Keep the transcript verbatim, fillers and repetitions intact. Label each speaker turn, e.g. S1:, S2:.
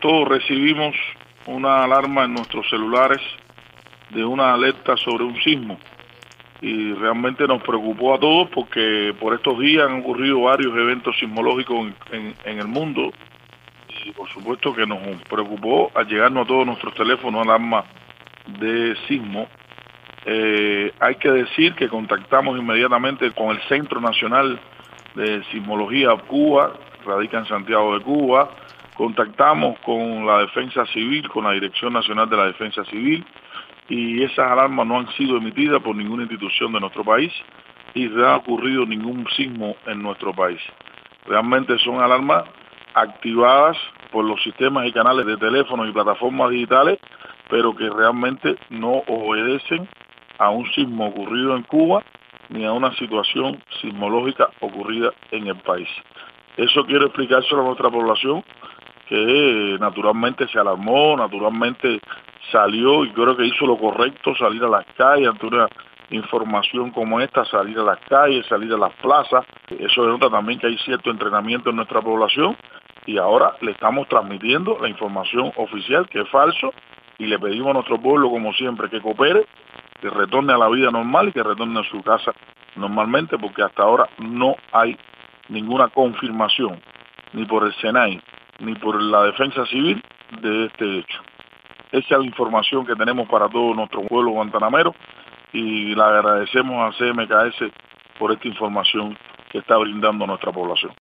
S1: todos recibimos una alarma en nuestros celulares de una alerta sobre un sismo y realmente nos preocupó a todos porque por estos días han ocurrido varios eventos sismológicos en, en, en el mundo y por supuesto que nos preocupó al llegarnos a todos nuestros teléfonos alarma de sismo. Eh, hay que decir que contactamos inmediatamente con el Centro Nacional de Sismología Cuba, radica en Santiago de Cuba, contactamos con la Defensa Civil, con la Dirección Nacional de la Defensa Civil, y esas alarmas no han sido emitidas por ninguna institución de nuestro país y no ha ocurrido ningún sismo en nuestro país. Realmente son alarmas activadas por los sistemas y canales de teléfonos y plataformas digitales, pero que realmente no obedecen a un sismo ocurrido en Cuba ni a una situación sismológica ocurrida en el país. Eso quiero explicárselo a nuestra población, que naturalmente se alarmó, naturalmente salió y creo que hizo lo correcto, salir a las calles ante una información como esta, salir a las calles, salir a las plazas. Eso denota también que hay cierto entrenamiento en nuestra población y ahora le estamos transmitiendo la información oficial, que es falso, y le pedimos a nuestro pueblo, como siempre, que coopere, que retorne a la vida normal y que retorne a su casa normalmente, porque hasta ahora no hay ninguna confirmación, ni por el SENAI, ni por la Defensa Civil, de este hecho. Esa es la información que tenemos para todo nuestro pueblo guantanamero y le agradecemos a C M K S por esta información que está brindando a nuestra población.